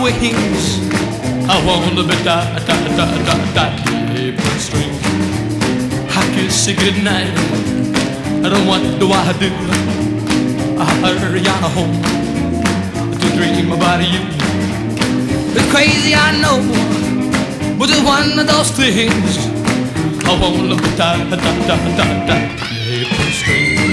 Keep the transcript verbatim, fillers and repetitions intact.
wings. I wanna be da da da da da apron string. I kiss you goodnight. I don't what do I do? I hurry on home to dream about you. It's crazy, I know, but it's one of those things. I wanna be da da da da da apron string.